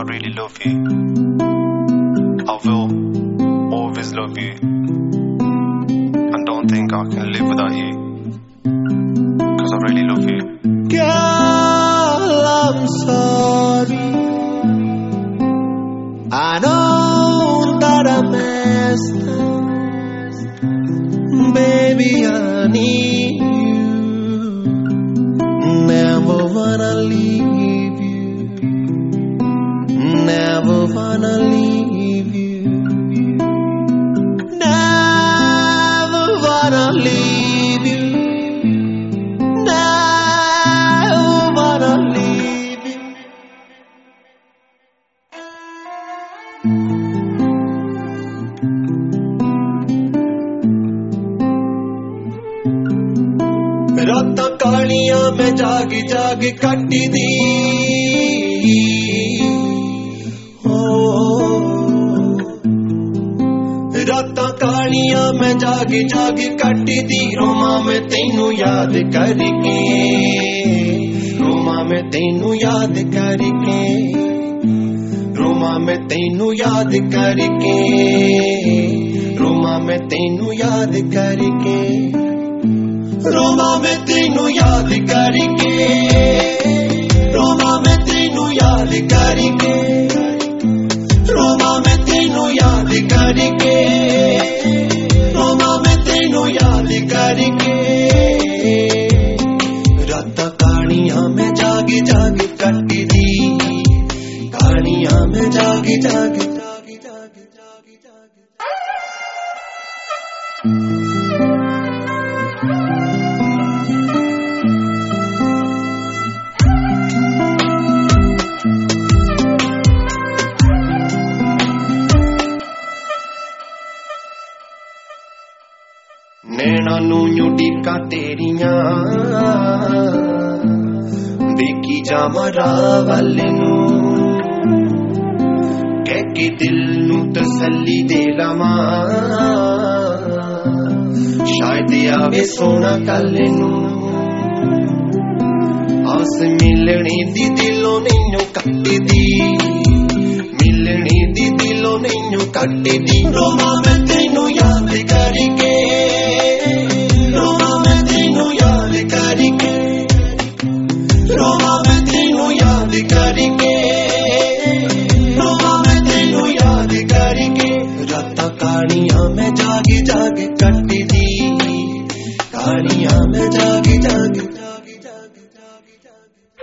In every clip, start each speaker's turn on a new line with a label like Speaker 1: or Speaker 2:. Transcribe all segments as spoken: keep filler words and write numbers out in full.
Speaker 1: really love you. I will always love you. And don't think I can live without you. Cause I really love you.
Speaker 2: Girl, I'm sorry. I know that I messed up. Baby, I need you. Never wanna leave you. Never wanna leave you. Never wanna leave you. Never wanna leave you. रातां कालियां मैं जाग जाग कट्टी दी रातां कालियां मैं जाग जाग कट्टी दी रोमा मैं तैनू याद करके रोमा मैं तैनू याद करके रोमा मैं तैनू याद करके रोमा मैं तैनू याद करके रोमा मैं तैनू याद करके रोमा मैं तैनू याद करके रोमा मैं तैनू याद करके रोमा मैं तैनू याद करके रातां कहानियां मैं जाग जाग कट्टी दी कहानियां मैं जाग जाग जाग जाग जाग जाग नैना नू नुडिका तेरियां देखी जावां राह वल नू कह के दिल नू तसल्ली दे लवां शायद आवे सोना कल नू आस मिलने दी दिलों नैनू कट्टदी मिलने दी दिलों नैनू कट्टदी रोमा मैं तैनू याद करके रोमा मैं तैनू याद करके रोमा मैं तैनू याद करके रोमा मैं तैनू याद करके रातां कहानियां मैं जाग जाग कट्टी दी कहानियां मैं जाग जाग जाग जाग जाग जाग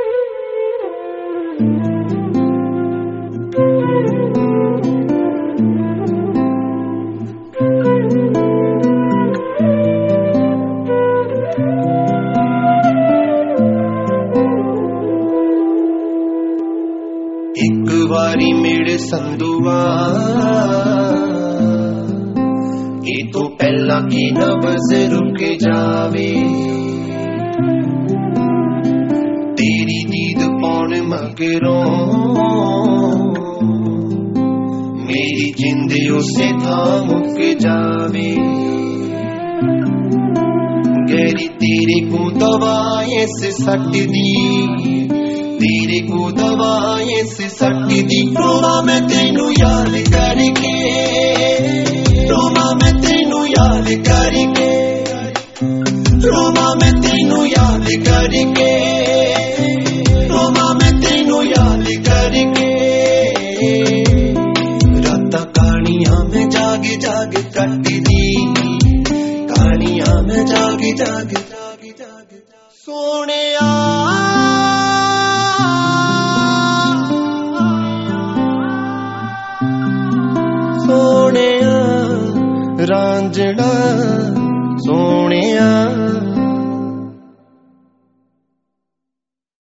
Speaker 2: एक वारी मेरे संदुआ ये तो पहला की नब्ज़ रुक जावे तेरी दीद पौन मगरों मेरी जिंद उसे था मुक जावे गहरी तेरे को दवाएं से सट दी तेरे को दवाएं से सट दी रोमा मैं तैनू याद करके रोमा मैं तैनू याद करके रोमा मैं तैनू याद करके रोमा मैं तैनू याद करके रातां कहानियां मैं जाग जाग कट्टी दी कहानियां मैं जाग जाग जाग जाग सोनिया सोनिया रांझणा सोनिया